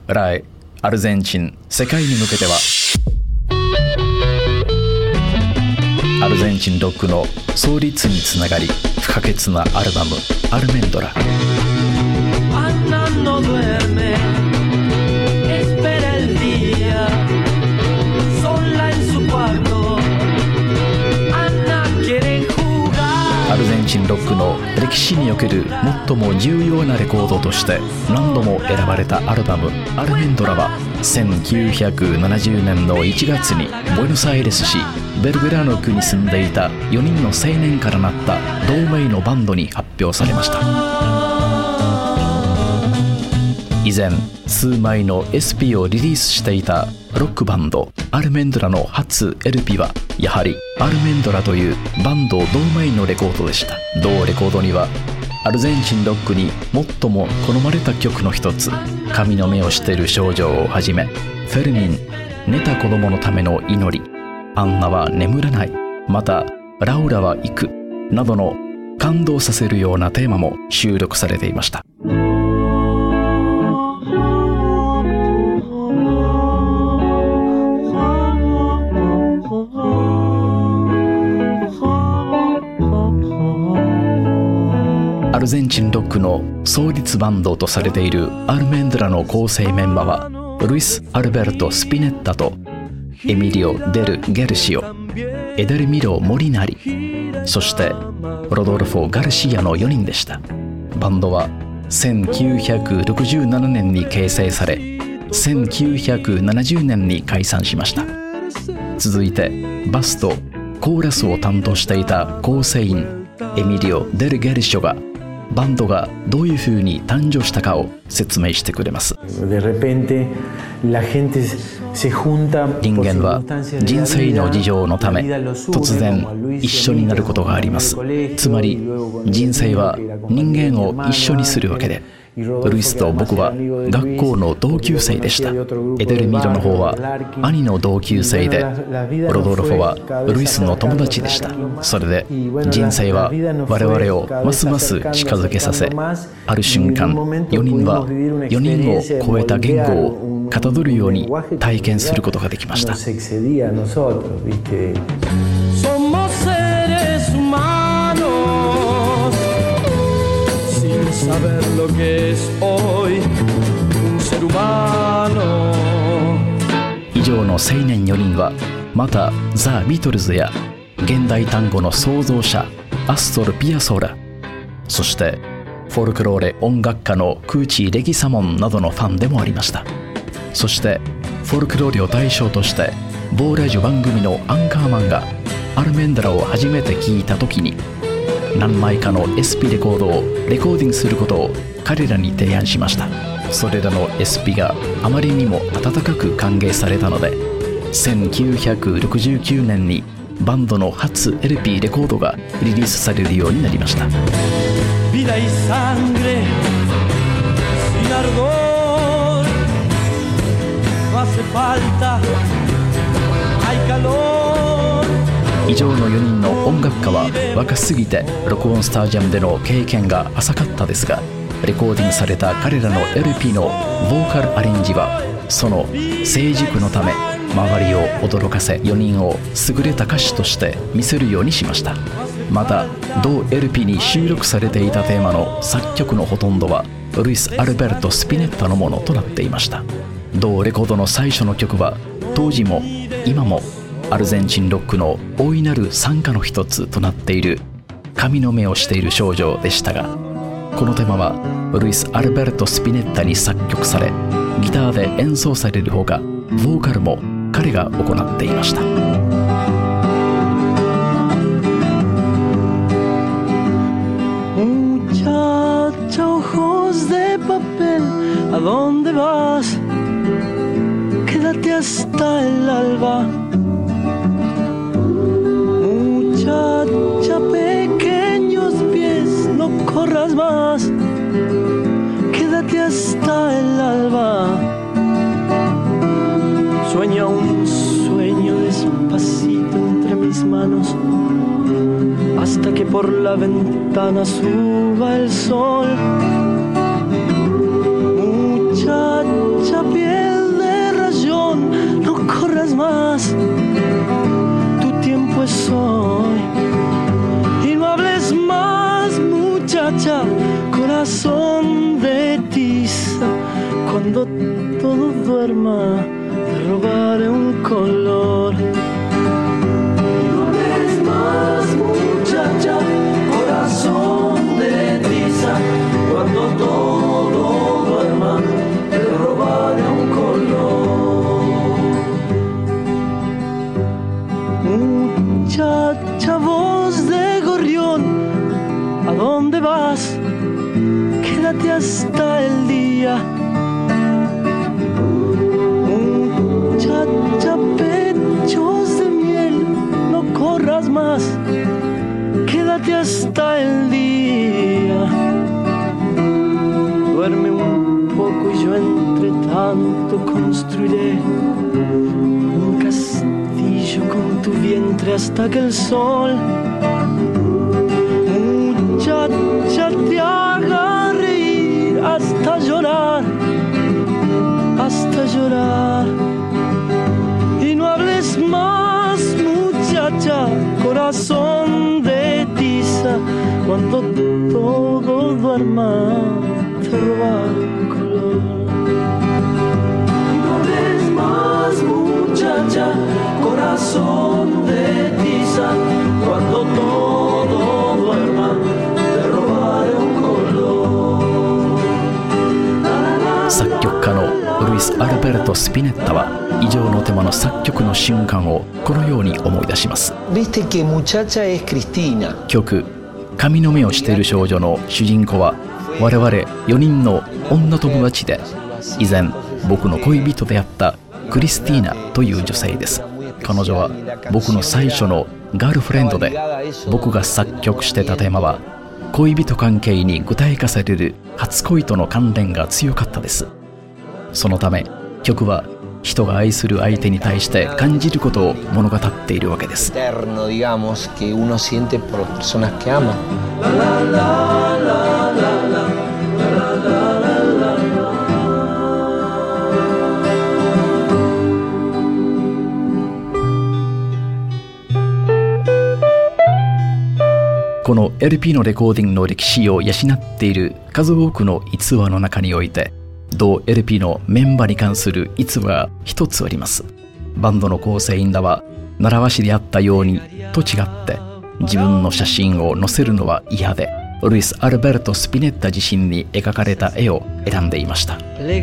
来アルゼンチン世界に向けては、アルゼンチンロックの創立につながり不可欠なアルバムアルメンドラ。アルゼンチンロックの歴史における最も重要なレコードとして何度も選ばれたアルバムアルメンドラは1970年の1月にボエノスアイレス市ベルグラノ区に住んでいた4人の青年からなった同名のバンドに発表されました。以前数枚の SP をリリースしていたロックバンドアルメンドラの初 LP はやはりアルメンドラというバンド同名のレコードでした。同レコードにはアルゼンチンロックに最も好まれた曲の一つ神の目をしている少女をはじめフェルミン、寝た子供のための祈り、アンナは眠らない、またラウラは行くなどの感動させるようなテーマも収録されていました。アルゼンチンロックの創立バンドとされているアルメンドラの構成メンバーはルイス・アルベルト・スピネッタとエミリオ・デル・ゲルシオ、エデルミロ・モリナリ、そしてロドルフォ・ガルシアの4人でした。バンドは1967年に結成され1970年に解散しました。続いてバスとコーラスを担当していた構成員エミリオ・デル・ゲルシオがバンドがどういうふうに誕生したかを説明してくれます。人間は人生の事情のため突然一緒になることがあります。つまり人生は人間を一緒にするわけで、ルイスと僕は学校の同級生でした。エデルミロの方は兄の同級生で、ロドルフォはルイスの友達でした。それで人生は我々をますます近づけさせ、ある瞬間4人は4人を超えた言語をかたどるように体験することができました。 Saber lo que es hoy un ser humano。 以上の青年4人はまたザ・ビートルズや現代単語の創造者アストル・ピアソーラ、そしてフォルクローレ音楽家のクーチー・レギサモンなどのファンでもありました。そしてフォルクローレを対象として某ラジオ番組のアンカーマンがアルメンドラを初めて聞いた時に何枚かの SP レコードをレコーディングすることを彼らに提案しました。それらの SP があまりにも温かく歓迎されたので1969年にバンドの初 LP レコードがリリースされるようになりました。以上の4人の音楽家は若すぎて録音スタジアムでの経験が浅かったですが、レコーディングされた彼らの LP のボーカルアレンジはその成熟のため周りを驚かせ4人を優れた歌手として見せるようにしました。また同 LP に収録されていたテーマの作曲のほとんどはルイス・アルベルト・スピネッタのものとなっていました。同レコードの最初の曲は当時も今もアルゼンチンロックの大いなる賛歌の一つとなっている神の目をしている少女でしたが、このテーマはルイス・アルベルト・スピネッタに作曲されギターで演奏されるほかボーカルも彼が行っていました。 Muchacha, ojos de papel, ¿a dónde vas? Quédate hasta el alba.Muchacha, pequeños pies, no corras más, quédate hasta el alba. Sueña un sueño despacito entre mis manos, hasta que por la ventana suba el sol. Muchacha, Cuando todo duerma, te robaré un color. No ves más, muchacha, corazón de tiza. Cuando todo duerma, te robaré un color. Muchacha, voz de gorrión, ¿a dónde vas? Quédate hasta el día. Muchacha, pechos de miel, no corras más, quédate hasta el día. Duerme un poco y yo entre tanto construiré un castillo con tu vientre hasta que el sol, muchacha, te haga reír hasta llorar, hasta llorar. Y no hables más, muchacha, corazón de tiza. Cuando todo duerma, te roba el color. Y no hables más, muchacha, corazón de tiza. Cuando todo duerma, te robaré un color. 作曲家のルイス・アルベルト・スピネッタは異常の手間の作曲の瞬間をこのように思い出します。曲「髪の目をしている少女」の主人公は我々4人の女友達で、以前僕の恋人であったクリスティーナという女性です。彼女は僕の最初のガールフレンドで、僕が作曲してたテーマは恋人関係に具体化される初恋との関連が強かったです。そのため曲は人が愛する相手に対して感じることを物語っているわけです。この LP のレコーディングの歴史を養っている数多くの逸話の中において、同 LP のメンバーに関する逸話が一つあります。バンドの構成員らは習わしであったようにと違って自分の写真を載せるのは嫌で、ルイス・アルベルト・スピネッタ自身に描かれた絵を選んでいました。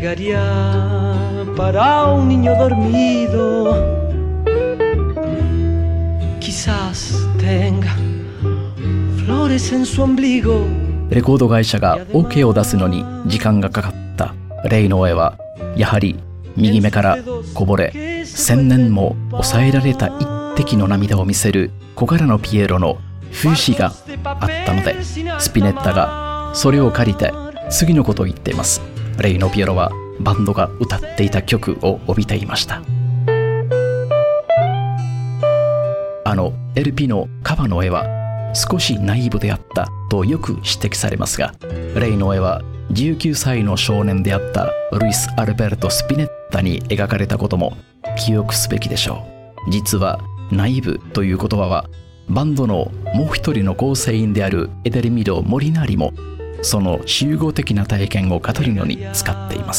レコード会社が OK を出すのに時間がかかったレイの絵は、やはり右目からこぼれ1000年も抑えられた一滴の涙を見せる小柄のピエロの風刺があったので、スピネッタがそれを借りて次のことを言っています。レイのピエロはバンドが歌っていた曲を帯びていました。LP のカバーの絵は少しナイーブであったとよく指摘されますが、レイの絵は19歳の少年であったルイス・アルベルト・スピネッタに描かれたことも記憶すべきでしょう。実はナイーブという言葉はバンドのもう一人の構成員であるエデルミド・モリナーリもその集合的な体験を語るのに使っています。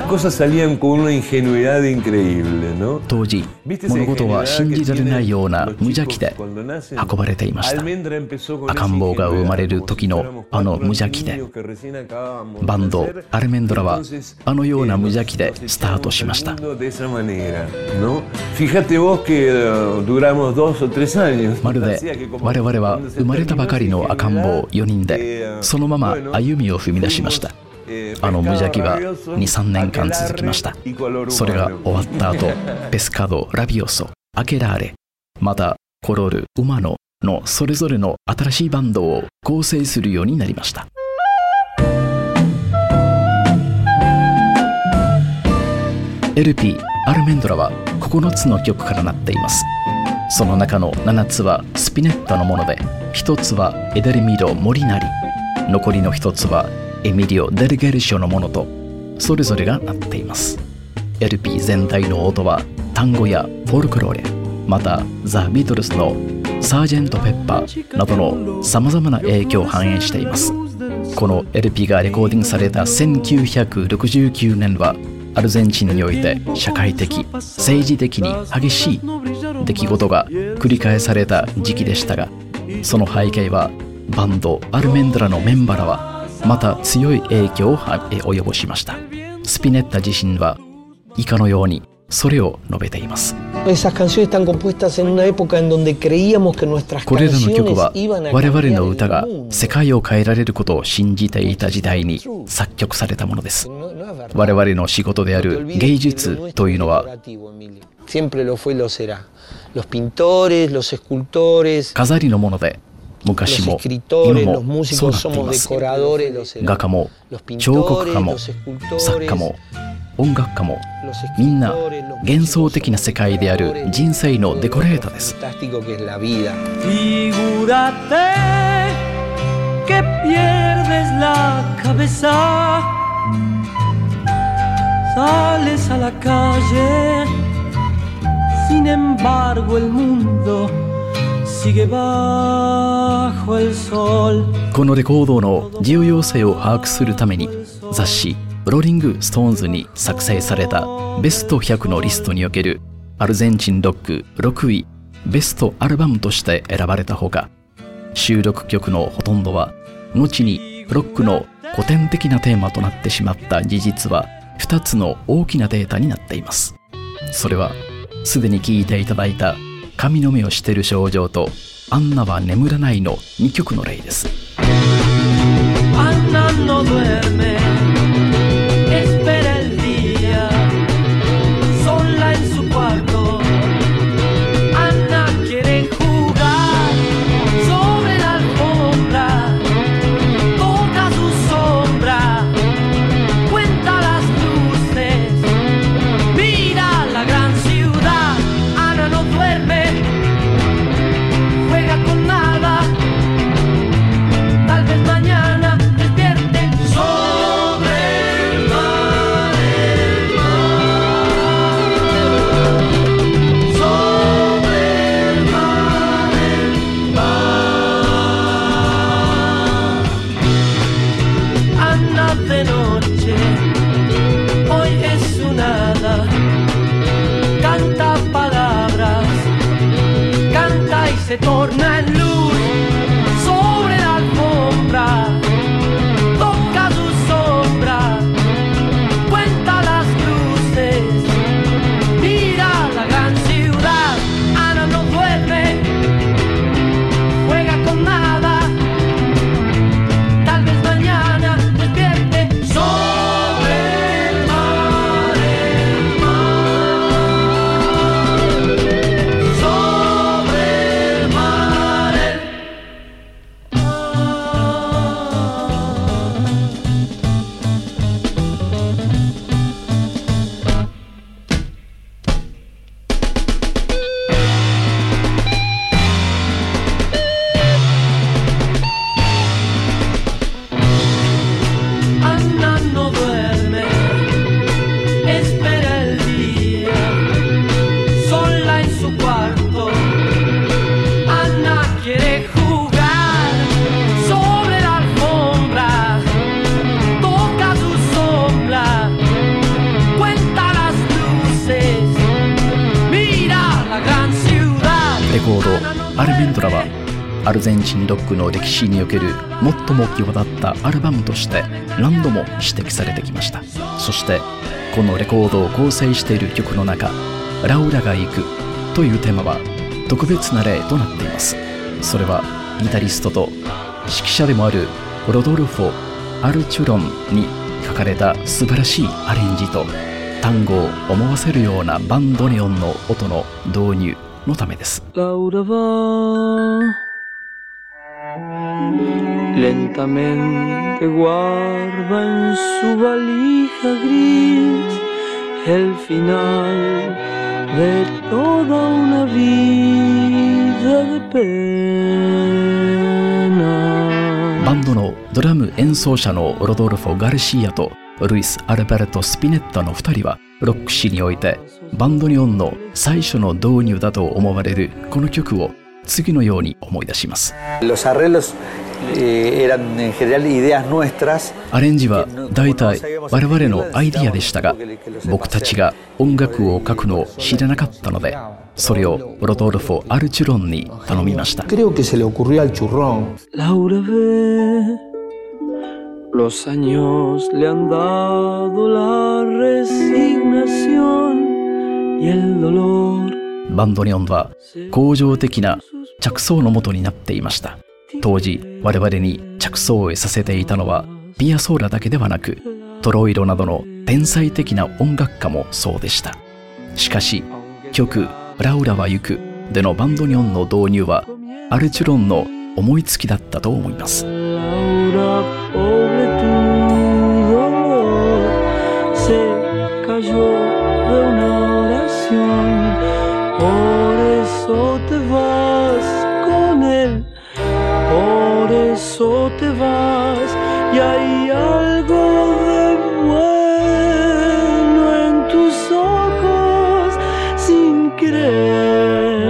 当時、物事は信じられないような無邪気で運ばれていました。赤ん坊が生まれる時の無邪気で、バンドアルメンドラはような無邪気でスタートしました。まるで我々は生まれたばかりの赤ん坊4人でそのまま歩みを踏み出しました。無邪気は 2,3 年間続きました。それが終わった後、ペスカド、ラビオソ、アケラーレ、またコロル、ウマノのそれぞれの新しいバンドを構成するようになりました。LP アルメンドラは9つの曲からなっています。その中の7つはスピネッタのもので、1つはエデルミド・モリナリ、残りの1つはエミリオ・デルゲルショのものとそれぞれがなっています。 LP 全体の音は単語やフォルクローレ、またザ・ビートルズのサージェント・ペッパーなどのさまざまな影響を反映しています。 この LP がレコーディングされた1969年はアルゼンチンにおいて社会的、政治的に激しい出来事が繰り返された時期でしたが、その背景はバンドアルメンドラのメンバーらはまた強い影響を及ぼしました。スピネッタ自身は以下のようにそれを述べています。これらの曲は我々の歌が世界を変えられることを信じていた時代に作曲されたものです。我々の仕事である芸術というのは飾りのもので、昔も今もそうなっています。画家も彫刻家も作家も音楽家もみんな幻想的な世界である人生のデコレーターです。このレコードの重要性を把握するために雑誌ローリング・ストーンズに作成されたベスト100のリストにおけるアルゼンチンロック6位ベストアルバムとして選ばれたほか、収録曲のほとんどは後にロックの古典的なテーマとなってしまった事実は2つの大きなデータになっています。それはすでに聴いていただいた髪の目をしてる少女とアンナは眠らないの2曲の例です。 Se torna en luz sobre la alfombra, toca su sombra, cuenta las luces, mira la gran ciudad. Ana no duerme, juega con nada, tal vez mañana despierte sobre el mar, アルメンドラはアルゼンチンロックの歴史における最も際立ったアルバムとして何度も指摘されてきました。そしてこのレコードを構成している曲の中、ラウラが行くというテーマは特別な例となっています。それはギタリストと指揮者でもあるロドルフォ・アルチュロンに書かれた素晴らしいアレンジと単語を思わせるようなバンドネオンの音の導入のためです。 Laura va lentamente, guarda en su valija gris el final de toda una vida de pena。 バンドのドラム演奏者のロドルフォ・ガルシアとルイス・アルベルト・スピネッタの2人はロック史においてバンドネオンの最初の導入だと思われるこの曲を次のように思い出します。 Los arreglos eran en general ideas nuestras. アレンジは大体我々のアイディアでしたが、僕たちが音楽を書くのを知らなかったので、それをロドルフォ・アルチュロンに頼みました。 Creo que se le ocurrió al churrón. Laura ve, los años le han dado la resignación y el dolor. バンドニョンは恒常的な着想のもとになっていました。当時我々に着想を得させていたのはピアソーラだけではなく、トロイロなどの天才的な音楽家もそうでした。しかし曲「ラウラは行く」でのバンドニョンの導入はアルチュロンの思いつきだったと思います。 Por eso te vas con él, por eso te vas, y hay algo de bueno en tus ojos sin querer.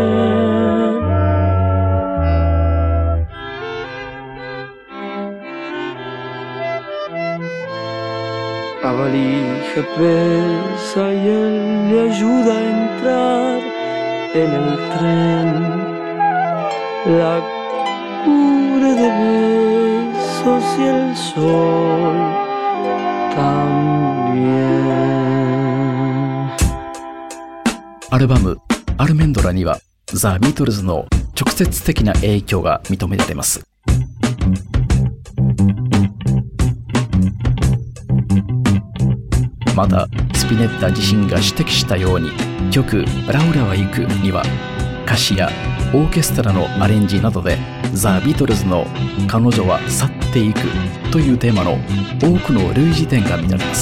La valija pesa y él le ayuda a entrar en el tren, la cubre de besos y el sol también. アルバム「アルメンドラ」にはザ・ビートルズの直接的な影響が認められます。またスピネッタ自身が指摘したように、曲「ラウラは行く」には歌詞やオーケストラのアレンジなどでザ・ビートルズの「彼女は去っていく」というテーマの多くの類似点が見られます。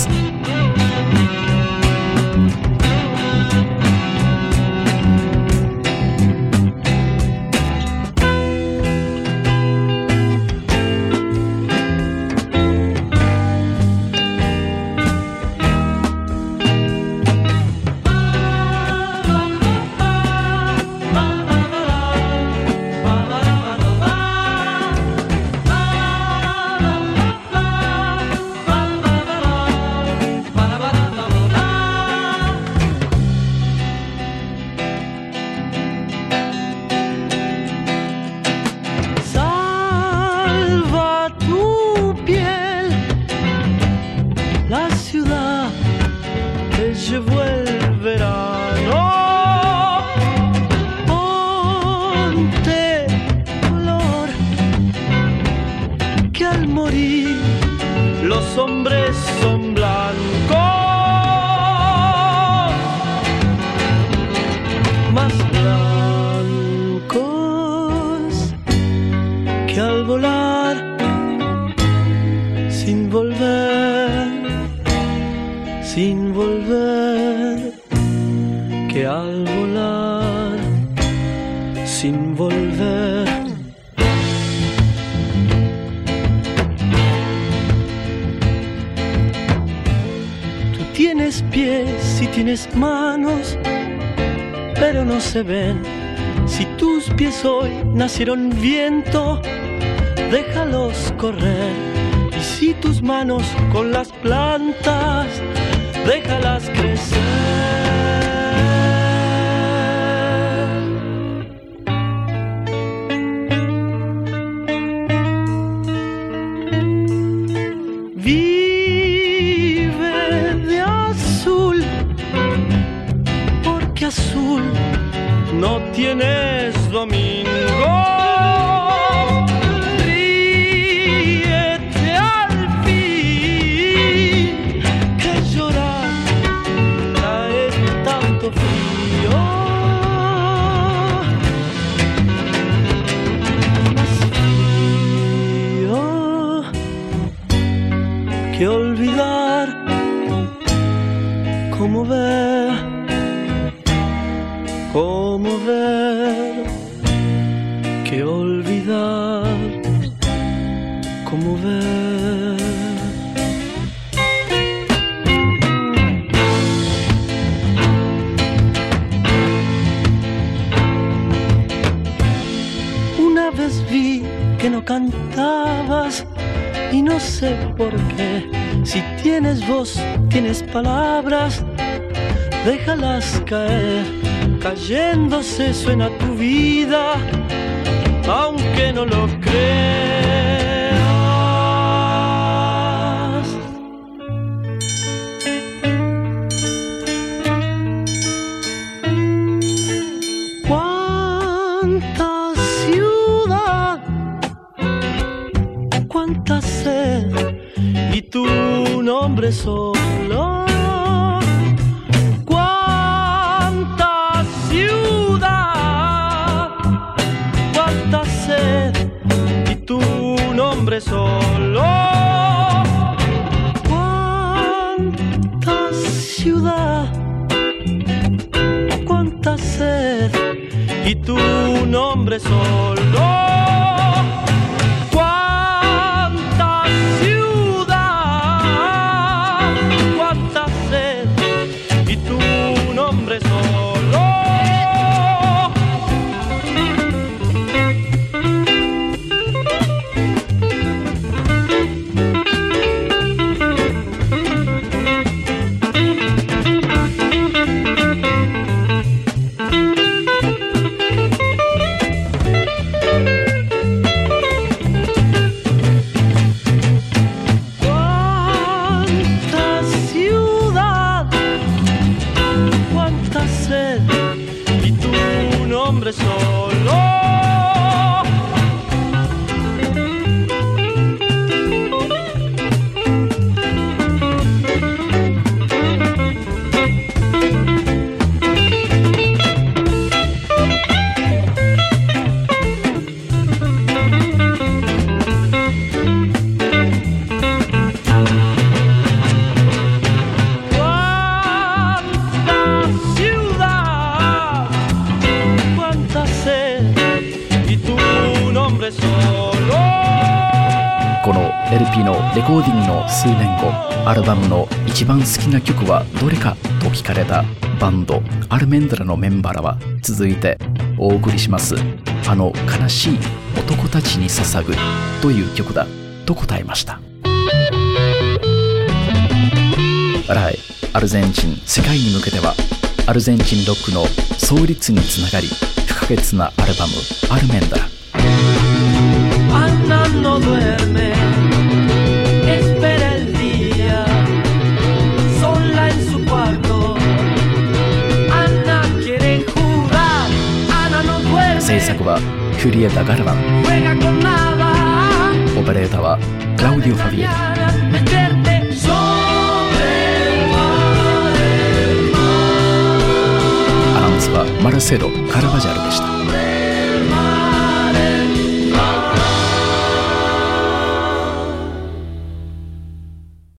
Llevó el verano, ponte color, que al morir los hombres son blancos, más blancos que al volar sin volver, sin volver, que al volar sin volver. Tú tienes pies y tienes manos, pero no se ven. Si tus pies hoy nacieron viento, déjalos correr. Y si tus manos con las plantas, déjalas crecer. Vive de azul, porque azul no tienes domingo. Ríete al fin, que llorar trae tanto frío. Más frío que olvidar. Cómo ver, cómo ver, que olvidar, cómo ver. Una vez vi que no no cantabas y no sé por qué. Si tienes voz, tienes palabras, déjalas caer. Cayéndose suena tu vida, aunque no lo creas. Cuánta ciudad, cuánta sed, y tu nombre solo. Cuánta ciudad, cuánta sed, y tu nombre solo. Cuánta ciudad, cuánta sed, y tu nombre solo. Cuánta ciudad, cuánta sed, y tu nombre solo. LP のレコーディングの数年後、アルバムの一番好きな曲はどれかと聞かれたバンドアルメンドラのメンバーらは、続いてお送りしますあの悲しい男たちに捧ぐという曲だと答えました。来、アルゼンチン世界に向けてはアルゼンチンロックの創立につながり不可欠なアルバムアルメンダラ。 Ana no duerme, espera el día, sola en su cuarto. Ana quiere jugar, Ana no duerme. 制作はフリエダ・ガルバン、 Juega con nada, オペレーターはクラウディオ・ファビエリ、 meterte sobre el mar. アナウンスはマルセロ・カルバジャルでした。